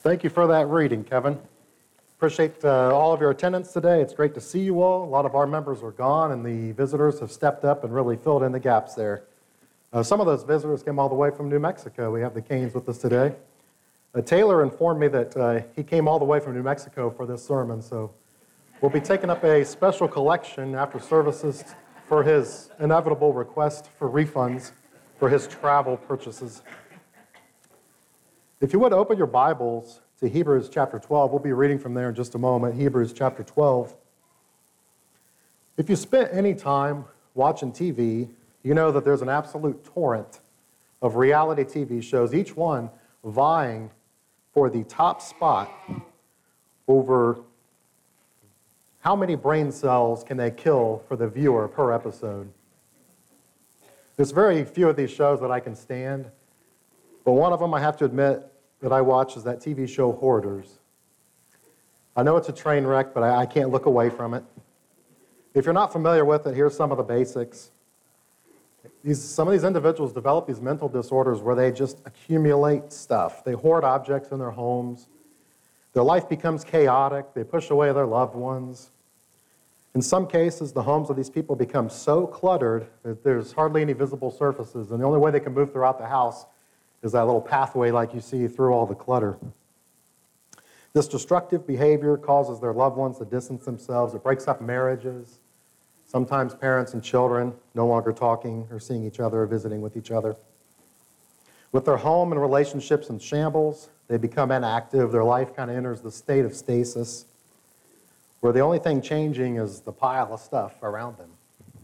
Thank you for that reading, Kevin. Appreciate all of your attendance today. It's great to see you all. A lot of our members are gone, and the visitors have stepped up and really filled in the gaps there. Some of those visitors came all the way from New Mexico. We have the Canes with us today. Taylor informed me that he came all the way from New Mexico for this sermon, so we'll be taking up a special collection after services for his inevitable request for refunds for his travel purchases. If you would open your Bibles to Hebrews chapter 12, we'll be reading from there in just a moment, Hebrews chapter 12. If you spent any time watching TV, you know that there's an absolute torrent of reality TV shows, each one vying for the top spot over how many brain cells can they kill for the viewer per episode. There's very few of these shows that I can stand, but one of them I have to admit that I watch is that TV show Hoarders. I know it's a train wreck, but I can't look away from it. If you're not familiar with it, here's some of the basics. Some of these individuals develop these mental disorders where they just accumulate stuff. They hoard objects in their homes. Their life becomes chaotic. They push away their loved ones. In some cases, the homes of these people become so cluttered that there's hardly any visible surfaces, and the only way they can move throughout the house is that little pathway like you see through all the clutter. This destructive behavior causes their loved ones to distance themselves. It breaks up marriages. Sometimes parents and children no longer talking or seeing each other or visiting with each other. With their home and relationships in shambles, they become inactive. Their life kind of enters the state of stasis, where the only thing changing is the pile of stuff around them.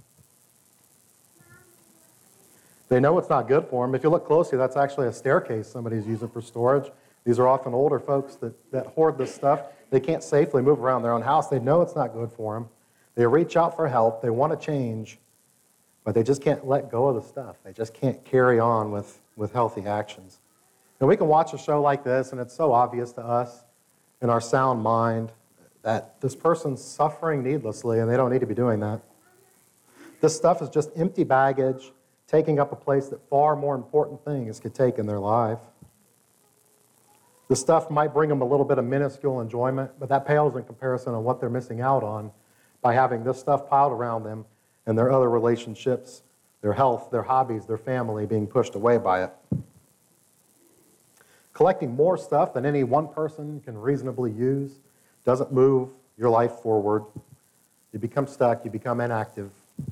They know it's not good for them. If you look closely, that's actually a staircase somebody's using for storage. These are often older folks that hoard this stuff. They can't safely move around their own house. They know it's not good for them. They reach out for help. They want to change, but they just can't let go of the stuff. They just can't carry on with healthy actions. And we can watch a show like this, and it's so obvious to us in our sound mind that this person's suffering needlessly, and they don't need to be doing that. This stuff is just empty baggage, taking up a place that far more important things could take in their life. The stuff might bring them a little bit of minuscule enjoyment, but that pales in comparison on what they're missing out on by having this stuff piled around them and their other relationships, their health, their hobbies, their family being pushed away by it. Collecting more stuff than any one person can reasonably use doesn't move your life forward. You become stuck, you become inactive.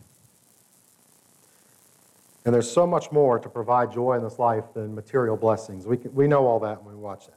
And there's so much more to provide joy in this life than material blessings. We know all that when we watch that.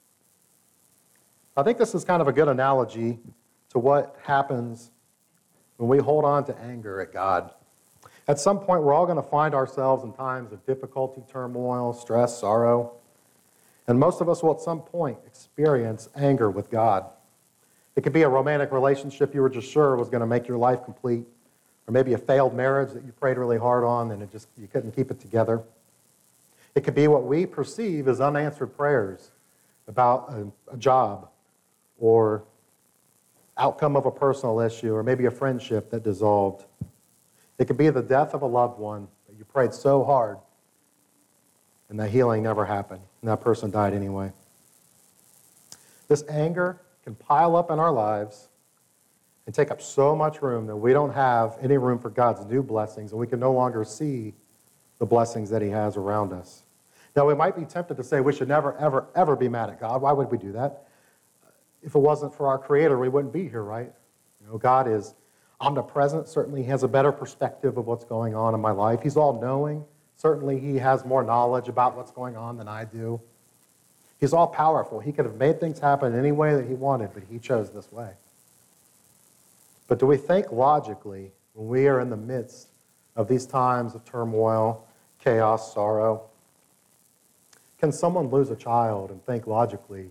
I think this is kind of a good analogy to what happens when we hold on to anger at God. At some point, we're all going to find ourselves in times of difficulty, turmoil, stress, sorrow. And most of us will at some point experience anger with God. It could be a romantic relationship you were just sure was going to make your life complete, or maybe a failed marriage that you prayed really hard on and you couldn't keep it together. It could be what we perceive as unanswered prayers about a job or outcome of a personal issue or maybe a friendship that dissolved. It could be the death of a loved one that you prayed so hard and that healing never happened and that person died anyway. This anger can pile up in our lives and take up so much room that we don't have any room for God's new blessings, and we can no longer see the blessings that He has around us. Now, we might be tempted to say we should never, ever, ever be mad at God. Why would we do that? If it wasn't for our Creator, we wouldn't be here, right? You know, God is omnipresent. Certainly, He has a better perspective of what's going on in my life. He's all-knowing. Certainly, He has more knowledge about what's going on than I do. He's all-powerful. He could have made things happen any way that He wanted, but He chose this way. But do we think logically when we are in the midst of these times of turmoil, chaos, sorrow? Can someone lose a child and think logically?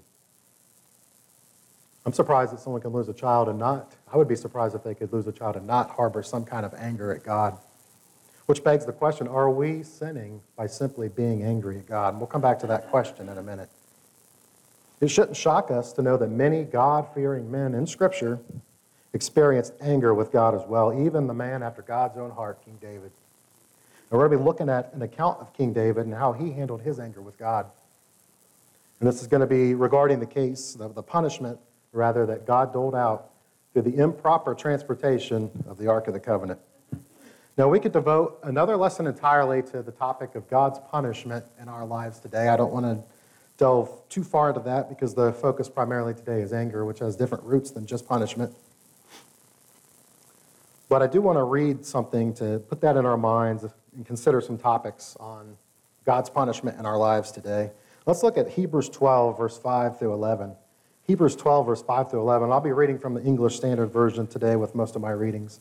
I'm surprised that someone can lose a child and not. I would be surprised if they could lose a child and not harbor some kind of anger at God. Which begs the question, are we sinning by simply being angry at God? And we'll come back to that question in a minute. It shouldn't shock us to know that many God-fearing men in Scripture experienced anger with God as well, even the man after God's own heart, King David. And we're going to be looking at an account of King David and how he handled his anger with God. And this is going to be regarding the case of the punishment, rather, that God doled out through the improper transportation of the Ark of the Covenant. Now, we could devote another lesson entirely to the topic of God's punishment in our lives today. I don't want to delve too far into that because the focus primarily today is anger, which has different roots than just punishment. But I do want to read something to put that in our minds and consider some topics on God's punishment in our lives today. Let's look at Hebrews 12, verse 5 through 11. Hebrews 12, verse 5 through 11. I'll be reading from the English Standard Version today with most of my readings.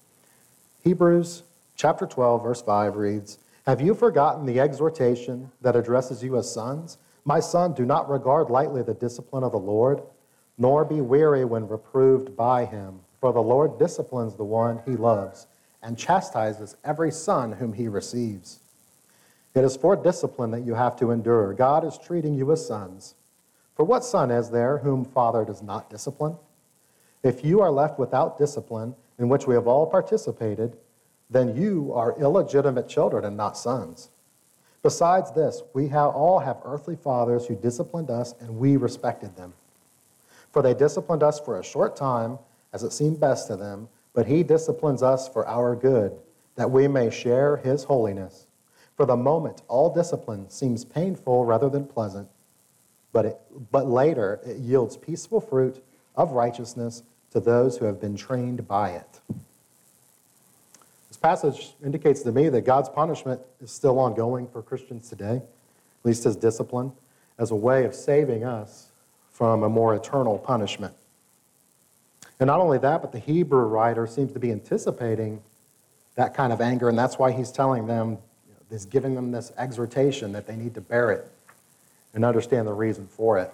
Hebrews chapter 12, verse 5 reads, "Have you forgotten the exhortation that addresses you as sons? My son, do not regard lightly the discipline of the Lord, nor be weary when reproved by him. For the Lord disciplines the one he loves and chastises every son whom he receives. It is for discipline that you have to endure. God is treating you as sons. For what son is there whom father does not discipline? If you are left without discipline, in which we have all participated, then you are illegitimate children and not sons. Besides this, we all have earthly fathers who disciplined us, and we respected them. For they disciplined us for a short time, as it seemed best to them, but he disciplines us for our good, that we may share his holiness. For the moment, all discipline seems painful rather than pleasant, but later it yields peaceful fruit of righteousness to those who have been trained by it." This passage indicates to me that God's punishment is still ongoing for Christians today, at least his discipline, as a way of saving us from a more eternal punishment. And not only that, but the Hebrew writer seems to be anticipating that kind of anger, and that's why he's telling them, he's giving them this exhortation that they need to bear it and understand the reason for it.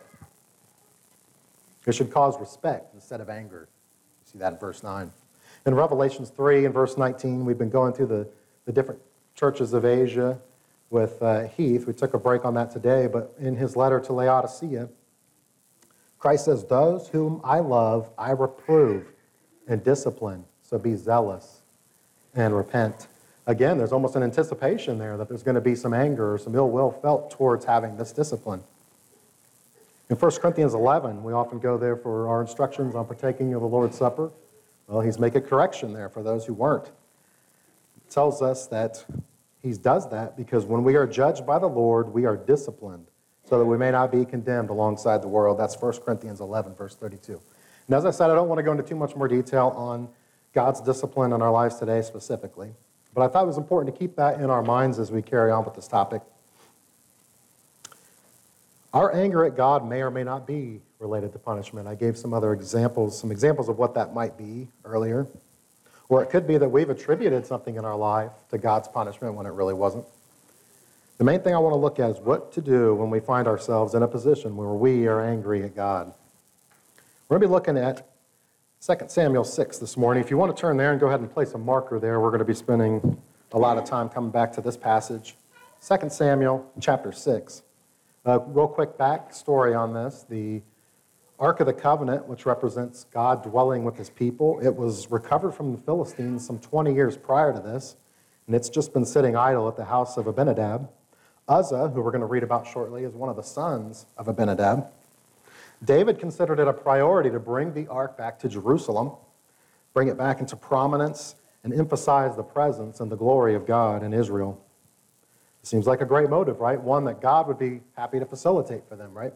It should cause respect instead of anger. You see that in verse 9. In Revelations 3 and verse 19, we've been going through the different churches of Asia with Heath. We took a break on that today, but in his letter to Laodicea, Christ says, "Those whom I love, I reprove and discipline, so be zealous and repent." Again, there's almost an anticipation there that there's going to be some anger or some ill will felt towards having this discipline. In 1 Corinthians 11, we often go there for our instructions on partaking of the Lord's Supper. Well, he's making a correction there for those who weren't. It tells us that he does that because when we are judged by the Lord, we are disciplined so that we may not be condemned alongside the world. That's 1 Corinthians 11, verse 32. And as I said, I don't want to go into too much more detail on God's discipline in our lives today specifically, but I thought it was important to keep that in our minds as we carry on with this topic. Our anger at God may or may not be related to punishment. I gave some examples of what that might be earlier. Or it could be that we've attributed something in our life to God's punishment when it really wasn't. The main thing I want to look at is what to do when we find ourselves in a position where we are angry at God. We're going to be looking at 2 Samuel 6 this morning. If you want to turn there and go ahead and place a marker there, we're going to be spending a lot of time coming back to this passage. 2 Samuel chapter 6. Real quick back story on this. The Ark of the Covenant, which represents God dwelling with his people, it was recovered from the Philistines some 20 years prior to this, and it's just been sitting idle at the house of Abinadab. Uzzah, who we're going to read about shortly, is one of the sons of Abinadab. David considered it a priority to bring the ark back to Jerusalem, bring it back into prominence, and emphasize the presence and the glory of God in Israel. It seems like a great motive, right? One that God would be happy to facilitate for them, right?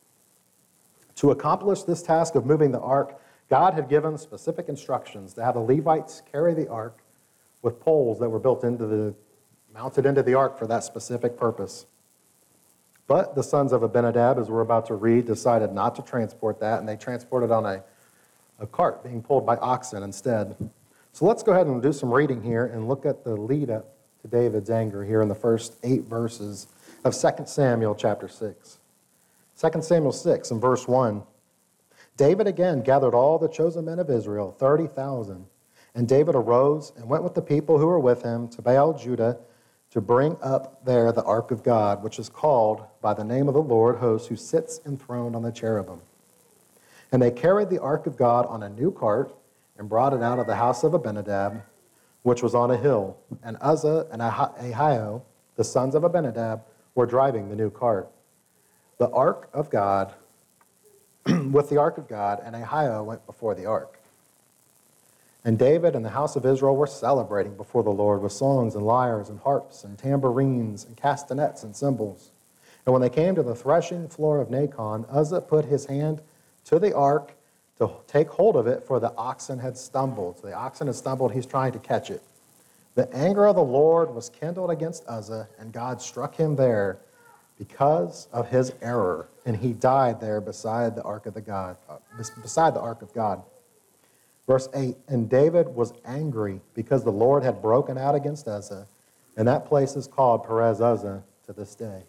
To accomplish this task of moving the ark, God had given specific instructions to have the Levites carry the ark with poles that were mounted into the ark for that specific purpose. But the sons of Abinadab, as we're about to read, decided not to transport that, and they transported on a cart being pulled by oxen instead. So let's go ahead and do some reading here and look at the lead-up to David's anger here in the first 8 verses of 2 Samuel chapter 6. 2 Samuel 6 and verse 1. David again gathered all the chosen men of Israel, 30,000. And David arose and went with the people who were with him to Baal Judah to bring up there the ark of God, which is called by the name of the Lord hosts, who sits enthroned on the cherubim. And they carried the ark of God on a new cart and brought it out of the house of Abinadab, which was on a hill. And Uzzah and Ahio, the sons of Abinadab, were driving the new cart. the ark of God, with the ark of God, and Ahio went before the ark. And David and the house of Israel were celebrating before the Lord with songs and lyres and harps and tambourines and castanets and cymbals. And when they came to the threshing floor of Nacon, Uzzah put his hand to the ark to take hold of it, for the oxen had stumbled. So the oxen had stumbled, he's trying to catch it. The anger of the Lord was kindled against Uzzah, and God struck him there because of his error, and he died there beside the ark of God. Verse 8, and David was angry because the Lord had broken out against Uzzah, and that place is called Perez Uzzah to this day.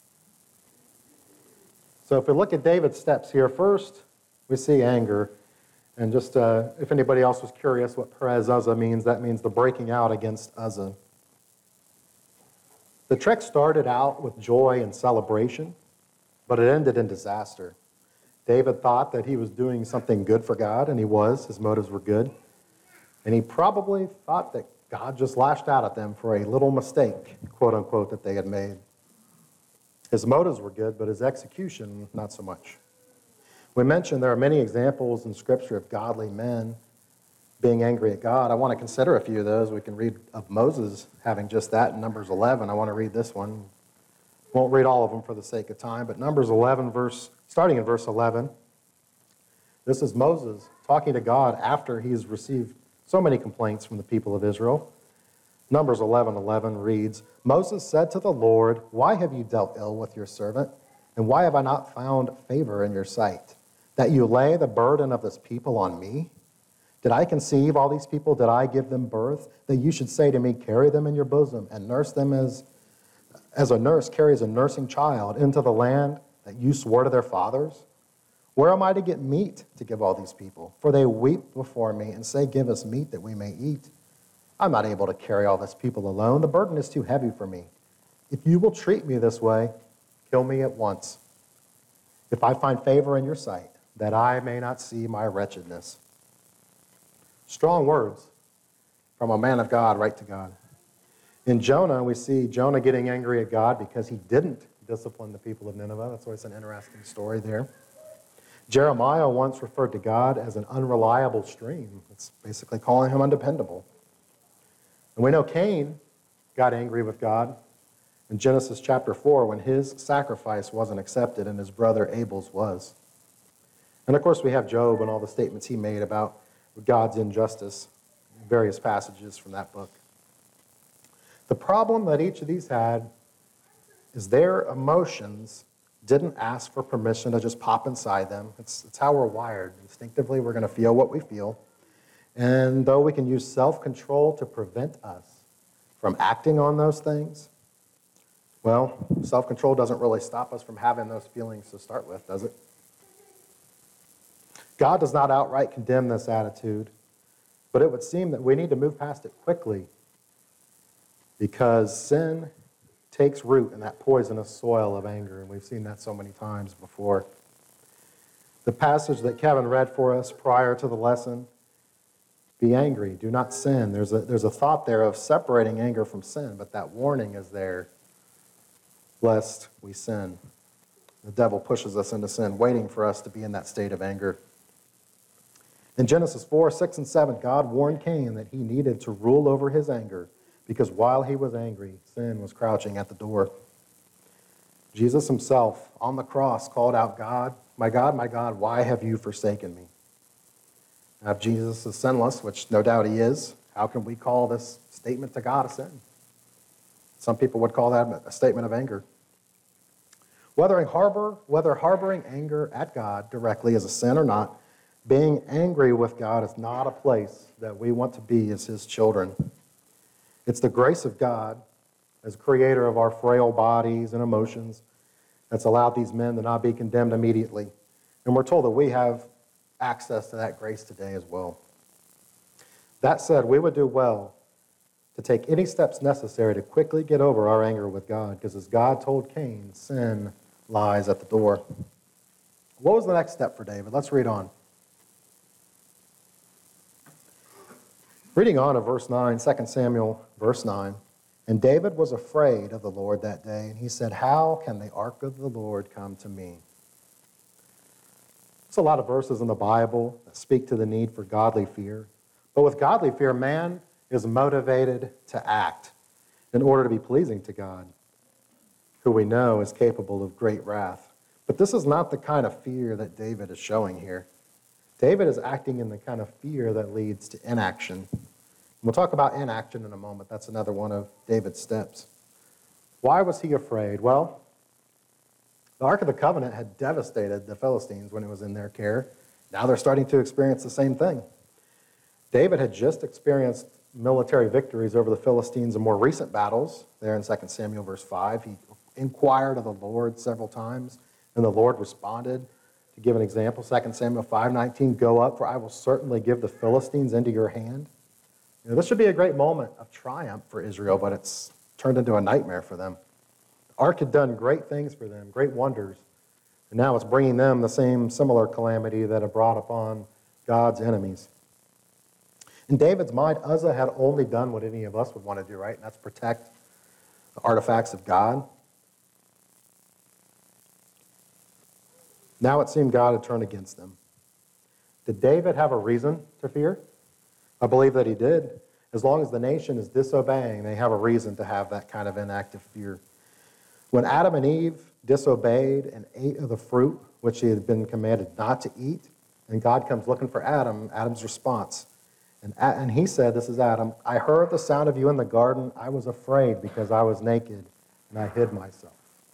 So if we look at David's steps here, first we see anger. And just if anybody else was curious what Perez Uzzah means, that means the breaking out against Uzzah. The trek started out with joy and celebration, but it ended in disaster. David thought that he was doing something good for God, and he was. His motives were good. And he probably thought that God just lashed out at them for a little mistake, quote unquote, that they had made. His motives were good, but his execution, not so much. We mentioned there are many examples in Scripture of godly men being angry at God. I want to consider a few of those. We can read of Moses having just that in Numbers 11. I want to read this one. Won't read all of them for the sake of time, but Numbers 11, starting in verse 11. This is Moses talking to God after he's received so many complaints from the people of Israel. Numbers 11:11 reads, Moses said to the Lord, why have you dealt ill with your servant? And why have I not found favor in your sight? That you lay the burden of this people on me? Did I conceive all these people? Did I give them birth? That you should say to me, carry them in your bosom and nurse them as a nurse carries a nursing child into the land that you swore to their fathers? Where am I to get meat to give all these people? For they weep before me and say, give us meat that we may eat. I'm not able to carry all this people alone. The burden is too heavy for me. If you will treat me this way, kill me at once. If I find favor in your sight, that I may not see my wretchedness. Strong words from a man of God right to God. In Jonah, we see Jonah getting angry at God because he didn't discipline the people of Nineveh. That's always an interesting story there. Jeremiah once referred to God as an unreliable stream. It's basically calling him undependable. And we know Cain got angry with God in Genesis chapter 4 when his sacrifice wasn't accepted and his brother Abel's was. And of course we have Job and all the statements he made about God's injustice in various passages from that book. The problem that each of these had is their emotions didn't ask for permission to just pop inside them. It's how we're wired. Instinctively, we're going to feel what we feel. And though we can use self-control to prevent us from acting on those things, well, self-control doesn't really stop us from having those feelings to start with, does it? God does not outright condemn this attitude, but it would seem that we need to move past it quickly because sin takes root in that poisonous soil of anger, and we've seen that so many times before. The passage that Kevin read for us prior to the lesson, be angry, do not sin. There's a thought there of separating anger from sin, but that warning is there, lest we sin. The devil pushes us into sin, waiting for us to be in that state of anger. In Genesis 4, 6, and 7, God warned Cain that he needed to rule over his anger because while he was angry, sin was crouching at the door. Jesus himself on the cross called out, God, my God, why have you forsaken me? Now, if Jesus is sinless, which no doubt he is, how can we call this statement to God a sin? Some people would call that a statement of anger. Whether harboring anger at God directly is a sin or not, being angry with God is not a place that we want to be as his children. It's the grace of God as creator of our frail bodies and emotions that's allowed these men to not be condemned immediately. And we're told that we have access to that grace today as well. That said, we would do well to take any steps necessary to quickly get over our anger with God, because as God told Cain, sin lies at the door. What was the next step for David? Let's read on. Reading on in verse 9, 2 Samuel, verse 9, And David was afraid of the Lord that day, and he said, how can the ark of the Lord come to me? There's a lot of verses in the Bible that speak to the need for godly fear. But with godly fear, man is motivated to act in order to be pleasing to God, who we know is capable of great wrath. But this is not the kind of fear that David is showing here. David is acting in the kind of fear that leads to inaction. We'll talk about inaction in a moment. That's another one of David's steps. Why was he afraid? Well, the Ark of the Covenant had devastated the Philistines when it was in their care. Now they're starting to experience the same thing. David had just experienced military victories over the Philistines in more recent battles. There in 2 Samuel verse 5, he inquired of the Lord several times, and the Lord responded. To give an example, 2 Samuel 5:19, go up, for I will certainly give the Philistines into your hand. This should be a great moment of triumph for Israel, but it's turned into a nightmare for them. The ark had done great things for them, great wonders, and now it's bringing them the same similar calamity that it brought upon God's enemies. In David's mind, Uzzah had only done what any of us would want to do, right? And that's protect the artifacts of God. Now it seemed God had turned against them. Did David have a reason to fear? I believe that he did. As long as the nation is disobeying, they have a reason to have that kind of inactive fear. When Adam and Eve disobeyed and ate of the fruit, which he had been commanded not to eat, and God comes looking for Adam, Adam's response, and he said, this is Adam, I heard the sound of you in the garden. I was afraid because I was naked, and I hid myself.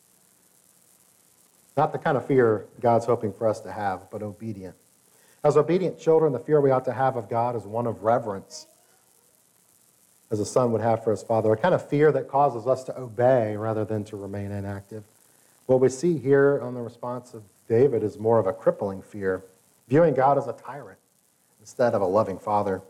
Not the kind of fear God's hoping for us to have, but obedient. As obedient children, the fear we ought to have of God is one of reverence, as a son would have for his father, a kind of fear that causes us to obey rather than to remain inactive. What we see here on the response of David is more of a crippling fear, viewing God as a tyrant instead of a loving father.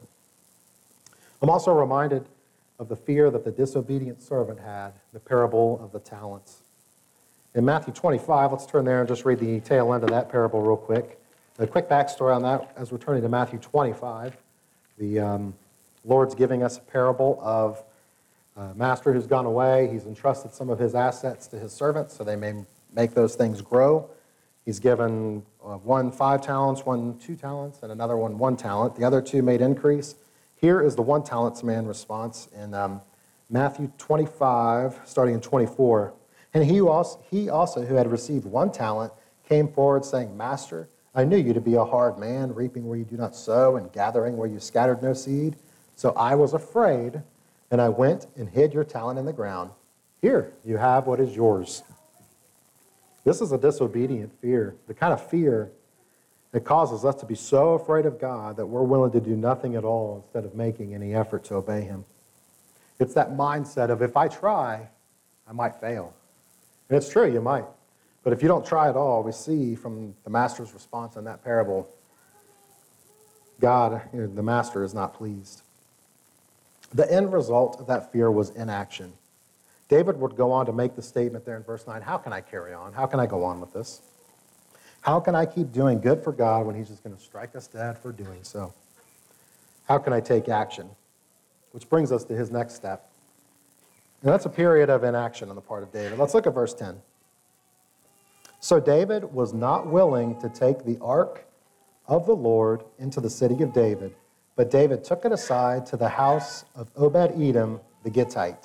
I'm also reminded of the fear that the disobedient servant had, the parable of the talents. In Matthew 25, let's turn there and just read the tail end of that parable real quick. A quick backstory on that as we're turning to Matthew 25. The Lord's giving us a parable of a master who's gone away. He's entrusted some of his assets to his servants so they may make those things grow. He's given one 5 talents, one 2 talents, and another one 1 talent. The other 2 made increase. Here is the 1 talents man response in Matthew 25, starting in 24. And he also, who had received 1 talent, came forward saying, Master, I knew you to be a hard man, reaping where you do not sow and gathering where you scattered no seed. So I was afraid, and I went and hid your talent in the ground. Here, you have what is yours. This is a disobedient fear, the kind of fear that causes us to be so afraid of God that we're willing to do nothing at all instead of making any effort to obey him. It's that mindset of if I try, I might fail. And it's true, you might. But if you don't try at all, we see from the master's response in that parable, God, the master, is not pleased. The end result of that fear was inaction. David would go on to make the statement there in verse 9, how can I carry on? How can I go on with this? How can I keep doing good for God when he's just going to strike us dead for doing so? How can I take action? Which brings us to his next step. And that's a period of inaction on the part of David. Let's look at verse 10. So David was not willing to take the ark of the Lord into the city of David, but David took it aside to the house of Obed-Edom the Gittite.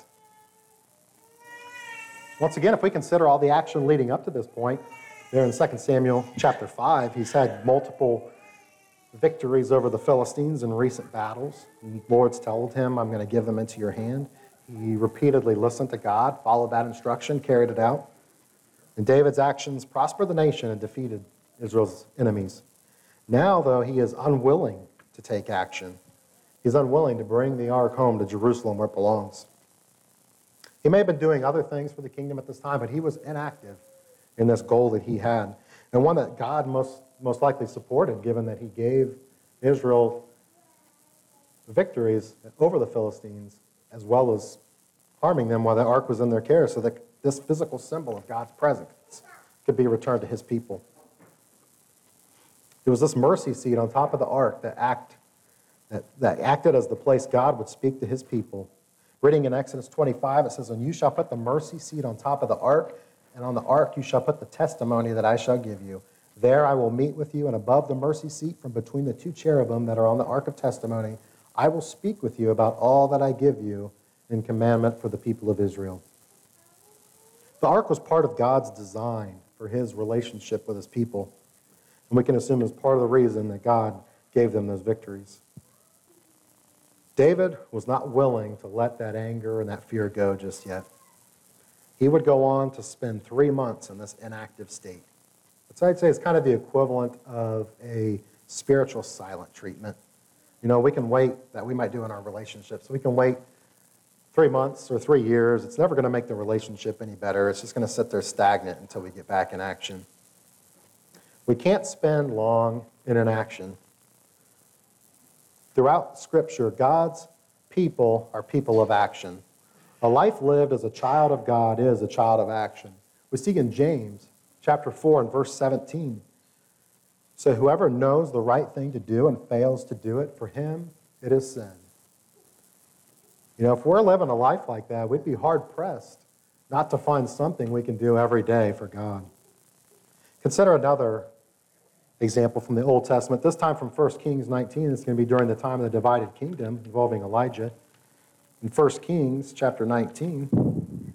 Once again, if we consider all the action leading up to this point, there in 2 Samuel chapter 5, he's had multiple victories over the Philistines in recent battles. And the Lord's told him, I'm going to give them into your hand. He repeatedly listened to God, followed that instruction, carried it out. And David's actions prospered the nation and defeated Israel's enemies. Now, though, he is unwilling to take action. He's unwilling to bring the ark home to Jerusalem where it belongs. He may have been doing other things for the kingdom at this time, but he was inactive in this goal that he had, and one that God most likely supported, given that he gave Israel victories over the Philistines, as well as harming them while the ark was in their care, so that this physical symbol of God's presence could be returned to his people. It was this mercy seat on top of the ark that acted as the place God would speak to his people, Reading in Exodus 25, it says, "And you shall put the mercy seat on top of the ark, and on the ark you shall put the testimony that I shall give you. There I will meet with you, and above the mercy seat, from between the two cherubim that are on the ark of testimony, I will speak with you about all that I give you in commandment for the people of Israel." The ark was part of God's design for his relationship with his people. And we can assume it's part of the reason that God gave them those victories. David was not willing to let that anger and that fear go just yet. He would go on to spend 3 months in this inactive state. So I'd say it's kind of the equivalent of a spiritual silent treatment. You know, we can wait, that we might do in our relationships. We can wait 3 months or 3 years. It's never going to make the relationship any better. It's just going to sit there stagnant until we get back in action. We can't spend long in inaction. Throughout Scripture, God's people are people of action. A life lived as a child of God is a child of action. We see in James chapter 4 and verse 17. "So whoever knows the right thing to do and fails to do it, for him it is sin." You know, if we're living a life like that, we'd be hard-pressed not to find something we can do every day for God. Consider another example from the Old Testament, this time from 1 Kings 19. It's going to be during the time of the divided kingdom involving Elijah. In 1 Kings chapter 19,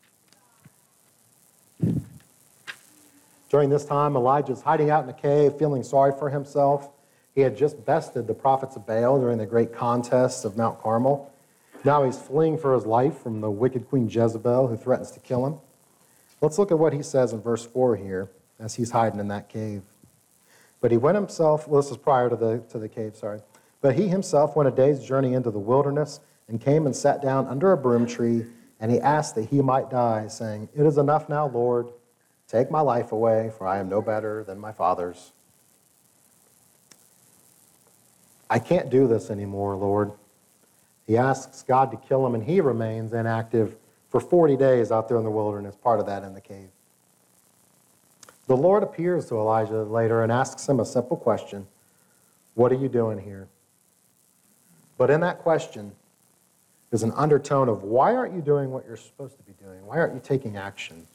during this time, Elijah's hiding out in a cave, feeling sorry for himself. He had just bested the prophets of Baal during the great contest of Mount Carmel. Now he's fleeing for his life from the wicked Queen Jezebel, who threatens to kill him. Let's look at what he says in verse 4 here, as he's hiding in that cave. "But he went himself," well, this is prior to the cave, sorry. "But he himself went a day's journey into the wilderness and came and sat down under a broom tree, and he asked that he might die, saying, 'It is enough now, Lord. Take my life away, for I am no better than my fathers. I can't do this anymore, Lord.' He asks God to kill him, and he remains inactive for 40 days out there in the wilderness, part of that in the cave. The Lord appears to Elijah later and asks him a simple question: "What are you doing here?" But in that question is an undertone of, why aren't you doing what you're supposed to be doing? Why aren't you taking action?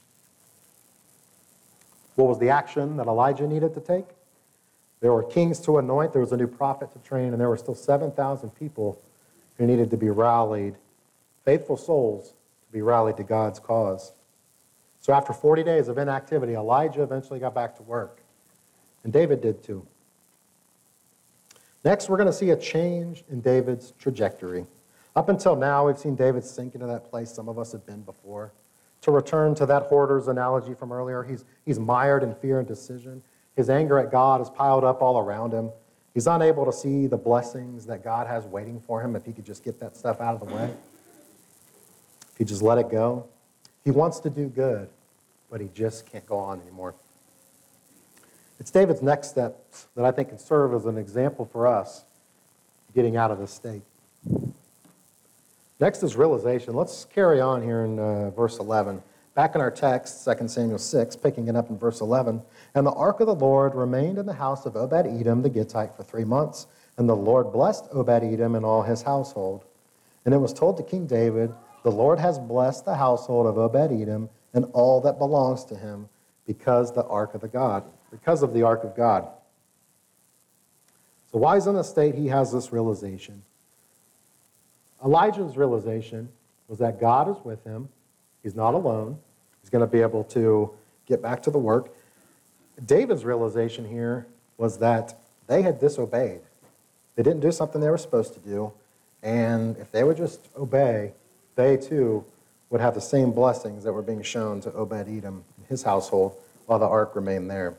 What was the action that Elijah needed to take? There were kings to anoint, there was a new prophet to train, and there were still 7,000 people who needed to be rallied, faithful souls to be rallied to God's cause. So after 40 days of inactivity, Elijah eventually got back to work, and David did too. Next, we're going to see a change in David's trajectory. Up until now, we've seen David sink into that place some of us have been before. To return to that hoarder's analogy from earlier, he's mired in fear and decision. His anger at God is piled up all around him. He's unable to see the blessings that God has waiting for him if he could just get that stuff out of the way. If he just let it go. He wants to do good, but he just can't go on anymore. It's David's next steps that I think can serve as an example for us getting out of this state. Next is realization. Let's carry on here in verse 11. Back in our text, 2 Samuel 6, picking it up in verse 11. "And the ark of the Lord remained in the house of Obed-Edom the Gittite for 3 months, and the Lord blessed Obed-Edom and all his household. And it was told to King David, 'The Lord has blessed the household of Obed-Edom and all that belongs to him because of the ark of God.'" So why is in the state he has this realization? Elijah's realization was that God is with him. He's not alone. He's going to be able to get back to the work. David's realization here was that they had disobeyed. They didn't do something they were supposed to do. And if they would just obey, they too would have the same blessings that were being shown to Obed-Edom and his household while the ark remained there.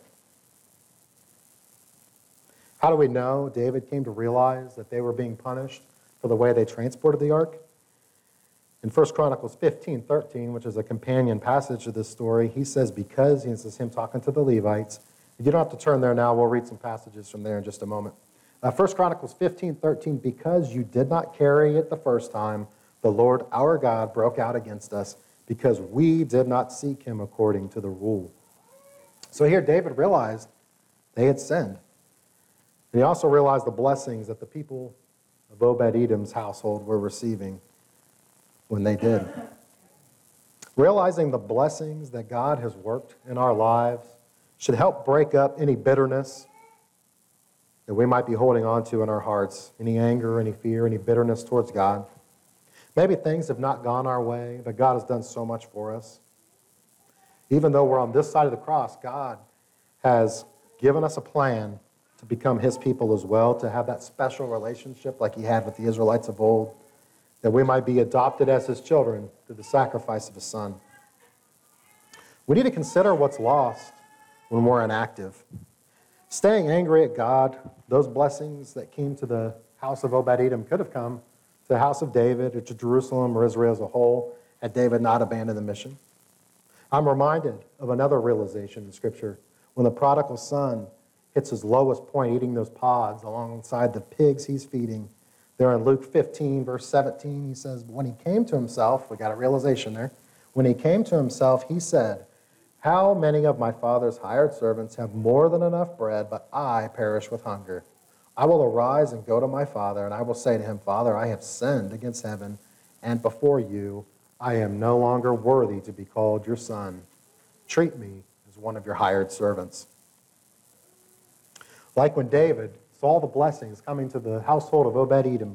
How do we know David came to realize that they were being punished for the way they transported the ark? In 1 Chronicles 15:13, which is a companion passage to this story, he says, because, this is him talking to the Levites. You don't have to turn there now. We'll read some passages from there in just a moment. 1 Chronicles 15:13, "Because you did not carry it the first time, the Lord our God broke out against us, because we did not seek him according to the rule." So here David realized they had sinned. And he also realized the blessings that the people of Obed-Edom's household were receiving. when they did. Realizing the blessings that God has worked in our lives should help break up any bitterness that we might be holding on to in our hearts, any anger, any fear, any bitterness towards God. Maybe things have not gone our way, but God has done so much for us. Even though we're on this side of the cross, God has given us a plan to become his people as well, to have that special relationship like he had with the Israelites of old, that we might be adopted as his children through the sacrifice of his son. We need to consider what's lost when we're inactive. Staying angry at God, those blessings that came to the house of Obed-Edom could have come to the house of David or to Jerusalem or Israel as a whole had David not abandoned the mission. I'm reminded of another realization in Scripture when the prodigal son hits his lowest point eating those pods alongside the pigs he's feeding. There in Luke 15, verse 17, he says, when he came to himself, we got a realization there. When he came to himself, he said, how many of my father's hired servants have more than enough bread, but I perish with hunger? I will arise and go to my father, and I will say to him, Father, I have sinned against heaven and before you. I am no longer worthy to be called your son. Treat me as one of your hired servants. Like when David saw the blessings coming to the household of Obed-Edom,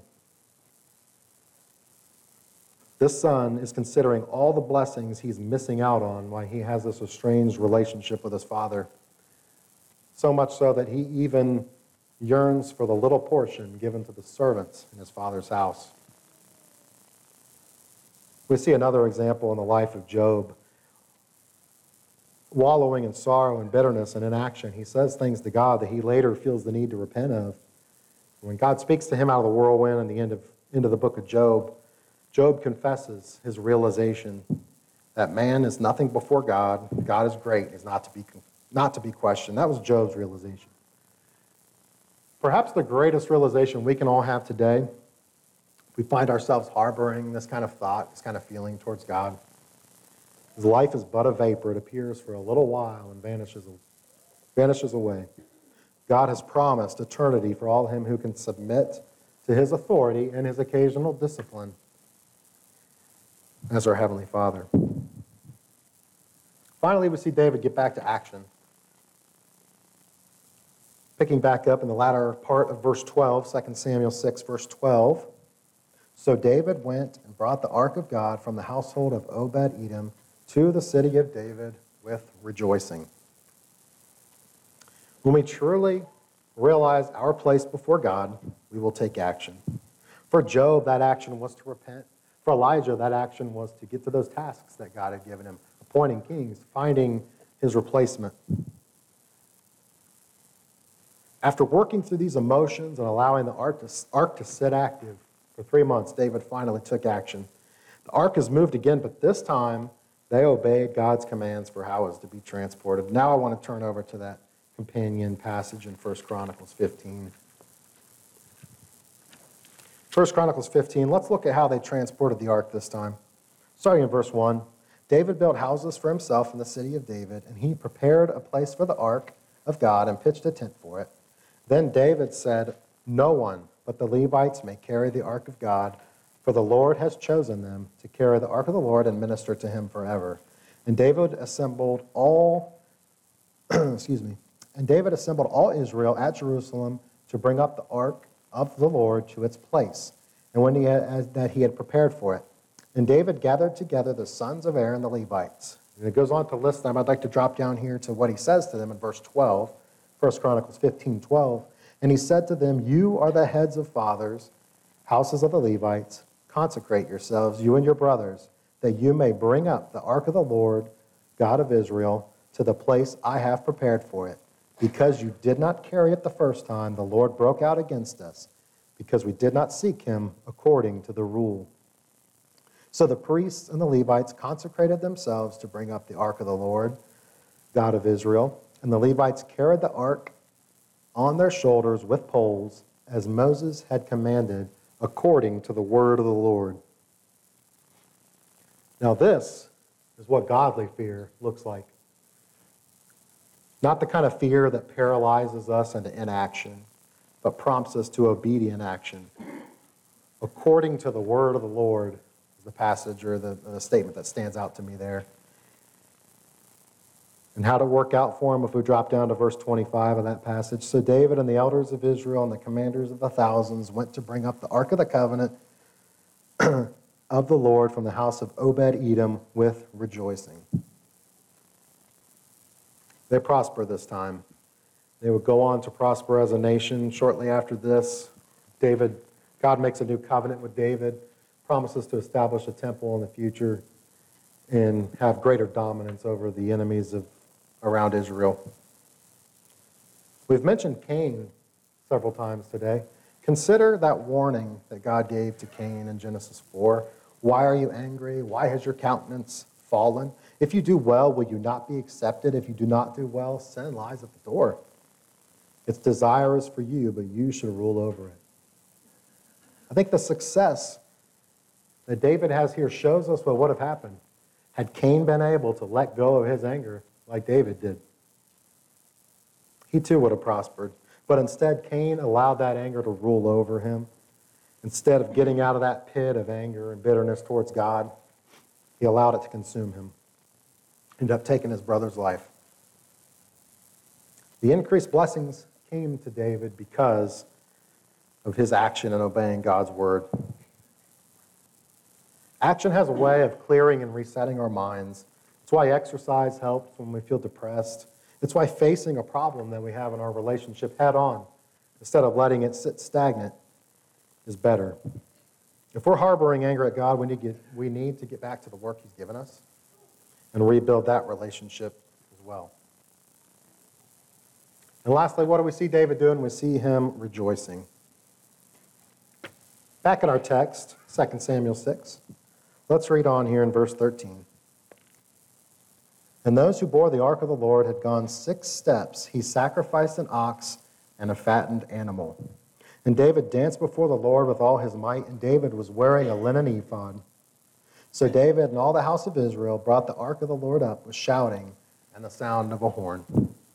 this son is considering all the blessings he's missing out on while he has this estranged relationship with his father. So much so that he even yearns for the little portion given to the servants in his father's house. We see another example in the life of Job. Wallowing in sorrow and bitterness and inaction, he says things to God that he later feels the need to repent of. When God speaks to him out of the whirlwind in the end of the book of Job, Job confesses his realization that man is nothing before God. God is great. He's not to be questioned. That was Job's realization. Perhaps the greatest realization we can all have today, we find ourselves harboring this kind of thought, this kind of feeling towards God. His life is but a vapor. It appears for a little while and vanishes away. God has promised eternity for all him who can submit to his authority and his occasional discipline as our Heavenly Father. Finally, we see David get back to action. Picking back up in the latter part of verse 12, 2 Samuel 6, verse 12. So David went and brought the ark of God from the household of Obed-Edom to the city of David with rejoicing. When we truly realize our place before God, we will take action. For Job, that action was to repent. For Elijah, that action was to get to those tasks that God had given him, appointing kings, finding his replacement. After working through these emotions and allowing the ark to sit active for 3 months, David finally took action. The ark is moved again, but this time they obeyed God's commands for how it was to be transported. Now I want to turn over to that companion passage in 1 Chronicles 15. 1 Chronicles 15, let's look at how they transported the ark this time. Starting in verse 1, David built houses for himself in the city of David, and he prepared a place for the ark of God and pitched a tent for it. Then David said, no one but the Levites may carry the ark of God, for the Lord has chosen them to carry the ark of the Lord and minister to him forever. And David assembled all, And David assembled all Israel at Jerusalem to bring up the ark of the Lord to its place, and when he had prepared for it. And David gathered together the sons of Aaron, the Levites. And it goes on to list them. I'd like to drop down here to what he says to them in verse 12, 1 Chronicles 15:12. And he said to them, you are the heads of fathers, houses of the Levites. Consecrate yourselves, you and your brothers, that you may bring up the ark of the Lord, God of Israel, to the place I have prepared for it. Because you did not carry it the first time, the Lord broke out against us, because we did not seek him according to the rule. So the priests and the Levites consecrated themselves to bring up the ark of the Lord, God of Israel. And the Levites carried the ark on their shoulders with poles, as Moses had commanded, according to the word of the Lord. Now this is what godly fear looks like. Not the kind of fear that paralyzes us into inaction, but prompts us to obedient action. According to the word of the Lord is the passage or the statement that stands out to me there. And how to work out for him if we drop down to verse 25 of that passage. So David and the elders of Israel and the commanders of the thousands went to bring up the Ark of the Covenant of the Lord from the house of Obed-Edom with rejoicing. They prosper this time. They would go on to prosper as a nation. Shortly after this, God makes a new covenant with David, promises to establish a temple in the future, and have greater dominance over the enemies around Israel. We've mentioned Cain several times today. Consider that warning that God gave to Cain in Genesis 4. Why are you angry? Why has your countenance fallen? If you do well, will you not be accepted? If you do not do well, sin lies at the door. Its desire is for you, but you should rule over it. I think the success that David has here shows us what would have happened had Cain been able to let go of his anger like David did. He too would have prospered. But instead, Cain allowed that anger to rule over him. Instead of getting out of that pit of anger and bitterness towards God, he allowed it to consume him. Ended up taking his brother's life. The increased blessings came to David because of his action in obeying God's word. Action has a way of clearing and resetting our minds. It's why exercise helps when we feel depressed. It's why facing a problem that we have in our relationship head on, instead of letting it sit stagnant, is better. If we're harboring anger at God, we need to get back to the work he's given us and rebuild that relationship as well. And lastly, what do we see David doing? We see him rejoicing. Back in our text, 2 Samuel 6, let's read on here in verse 13. And those who bore the ark of the Lord had gone 6 steps. He sacrificed an ox and a fattened animal. And David danced before the Lord with all his might, and David was wearing a linen ephod. So David and all the house of Israel brought the ark of the Lord up with shouting and the sound of a horn.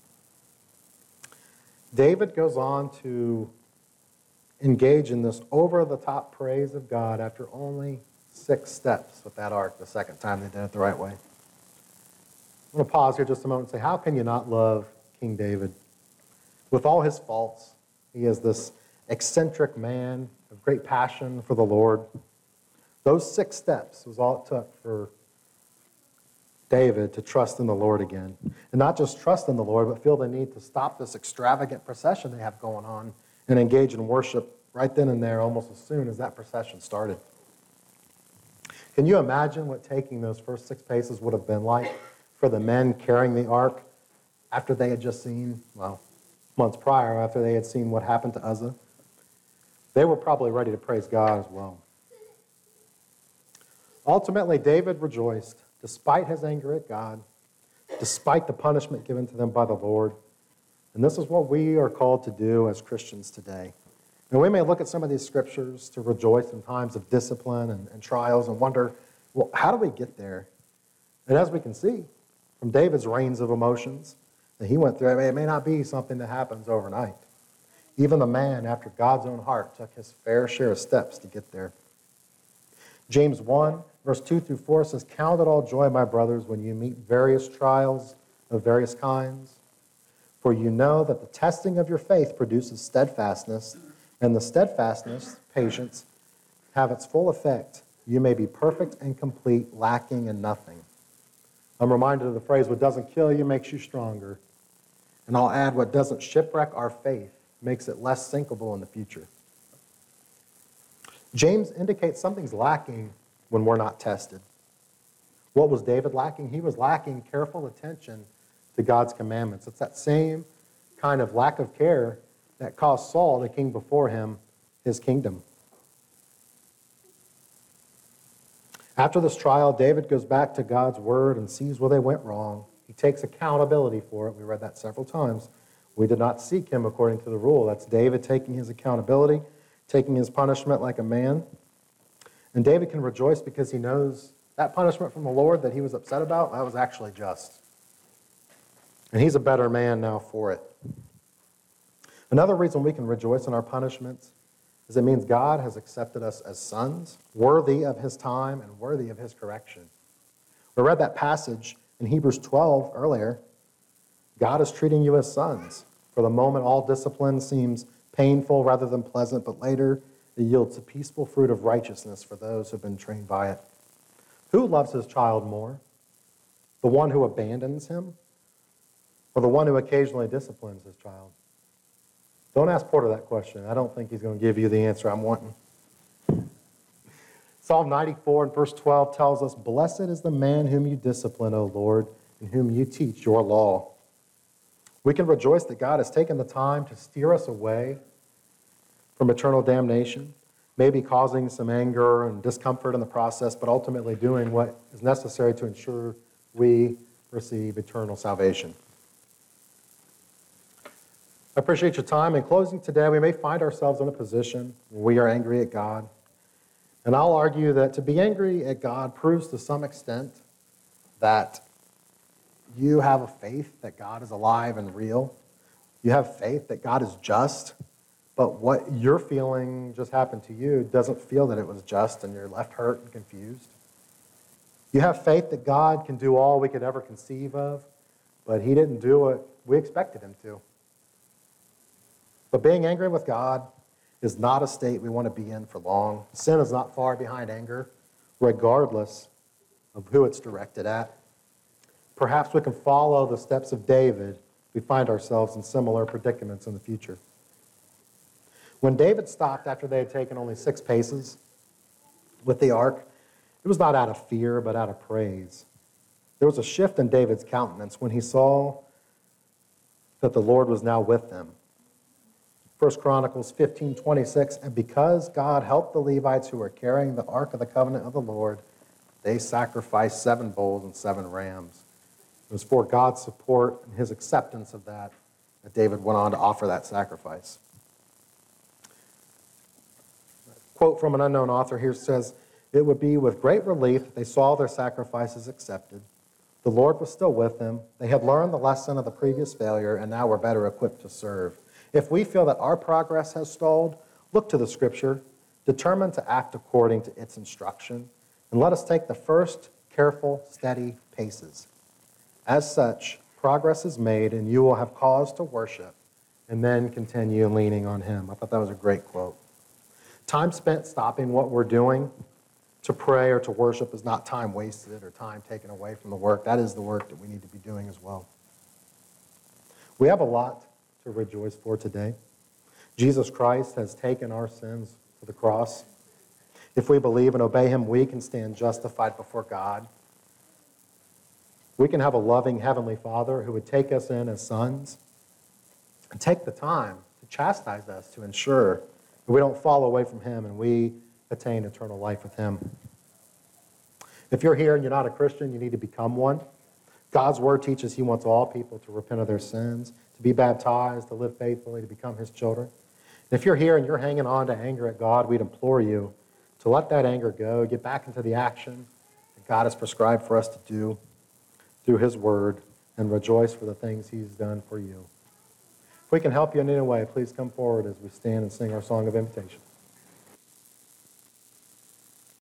David goes on to engage in this over-the-top praise of God after only 6 steps with that ark the second time they did it the right way. I'm going to pause here just a moment and say, how can you not love King David? With all his faults, he is this eccentric man of great passion for the Lord. Those 6 steps was all it took for David to trust in the Lord again. And not just trust in the Lord, but feel the need to stop this extravagant procession they have going on and engage in worship right then and there, almost as soon as that procession started. Can you imagine what taking those first 6 paces would have been like for the men carrying the ark after they had just seen, months prior, after they had seen what happened to Uzzah? They were probably ready to praise God as well. Ultimately, David rejoiced despite his anger at God, despite the punishment given to them by the Lord. And this is what we are called to do as Christians today. And we may look at some of these scriptures to rejoice in times of discipline and trials and wonder, well, how do we get there? And as we can see from David's range of emotions that he went through, it may not be something that happens overnight. Even the man after God's own heart took his fair share of steps to get there. James 1, verse 2 through 4 says, "Count it all joy, my brothers, when you meet various trials of various kinds. For you know that the testing of your faith produces steadfastness, and the steadfastness, patience, have its full effect. You may be perfect and complete, lacking in nothing." I'm reminded of the phrase, what doesn't kill you makes you stronger. And I'll add, what doesn't shipwreck our faith makes it less sinkable in the future. James indicates something's lacking when we're not tested. What was David lacking? He was lacking careful attention to God's commandments. It's that same kind of lack of care that cost Saul, the king before him, his kingdom. After this trial, David goes back to God's word and sees where they went wrong. He takes accountability for it. We read that several times. We did not seek him according to the rule. That's David taking his accountability, taking his punishment like a man. And David can rejoice because he knows that punishment from the Lord that he was upset about, that was actually just. And he's a better man now for it. Another reason we can rejoice in our punishments is it means God has accepted us as sons, worthy of his time and worthy of his correction. We read that passage in Hebrews 12 earlier. God is treating you as sons. For the moment, all discipline seems painful rather than pleasant, but later it yields a peaceful fruit of righteousness for those who have been trained by it. Who loves his child more? The one who abandons him, or the one who occasionally disciplines his child? Don't ask Porter that question. I don't think he's going to give you the answer I'm wanting. Psalm 94 and verse 12 tells us, "Blessed is the man whom you discipline, O Lord, and whom you teach your law." We can rejoice that God has taken the time to steer us away from eternal damnation, maybe causing some anger and discomfort in the process, but ultimately doing what is necessary to ensure we receive eternal salvation. I appreciate your time. In closing today, we may find ourselves in a position where we are angry at God. And I'll argue that to be angry at God proves to some extent that you have a faith that God is alive and real. You have faith that God is just, but what you're feeling just happened to you doesn't feel that it was just, and you're left hurt and confused. You have faith that God can do all we could ever conceive of, but he didn't do what we expected him to. But being angry with God is not a state we want to be in for long. Sin is not far behind anger, regardless of who it's directed at. Perhaps we can follow the steps of David. We find ourselves in similar predicaments in the future. When David stopped after they had taken only 6 paces with the ark, it was not out of fear, but out of praise. There was a shift in David's countenance when he saw that the Lord was now with them. 1 Chronicles 15:26, "And because God helped the Levites who were carrying the ark of the covenant of the Lord, they sacrificed 7 bulls and 7 rams." It was for God's support and his acceptance of that David went on to offer that sacrifice. A quote from an unknown author here says, "It would be with great relief that they saw their sacrifices accepted. The Lord was still with them. They had learned the lesson of the previous failure and now were better equipped to serve." If we feel that our progress has stalled, look to the Scripture, determined to act according to its instruction, and let us take the first careful, steady paces. As such, progress is made, and you will have cause to worship, and then continue leaning on him. I thought that was a great quote. Time spent stopping what we're doing to pray or to worship is not time wasted or time taken away from the work. That is the work that we need to be doing as well. We have a lot to rejoice for today. Jesus Christ has taken our sins to the cross. If we believe and obey him, we can stand justified before God. We can have a loving Heavenly Father who would take us in as sons and take the time to chastise us to ensure that we don't fall away from him and we attain eternal life with him. If you're here and you're not a Christian, you need to become one. God's word teaches he wants all people to repent of their sins, to be baptized, to live faithfully, to become his children. And if you're here and you're hanging on to anger at God, we'd implore you to let that anger go, get back into the action that God has prescribed for us to do through his word, and rejoice for the things he's done for you. If we can help you in any way, please come forward as we stand and sing our song of invitation.